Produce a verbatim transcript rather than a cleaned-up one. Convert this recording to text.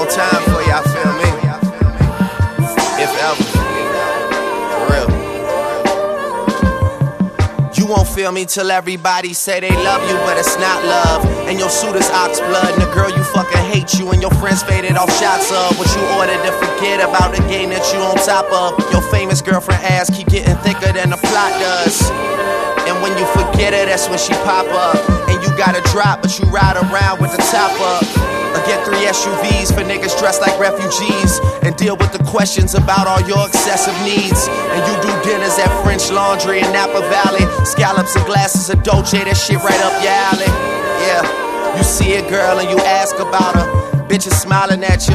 wrong time for you, I feel me. If ever. For real. You won't feel me till everybody say they love you, but it's not love. And your suit is ox blood, and the girl you fucking hate you, and your friends faded off shots of what you ordered to forget about the game that you on top of. Your famous girlfriend ass keep getting thicker than the plot does. And when you forget her, that's when she pop up. And you gotta drop, but you ride around with the top up. Or get three S U Vs for niggas dressed like refugees, and deal with the questions about all your excessive needs. And you do dinners at French Laundry in Napa Valley. Scallops and glasses of Dolce, that shit right up your alley. Yeah, you see a girl and you ask about her. Bitches smiling at you.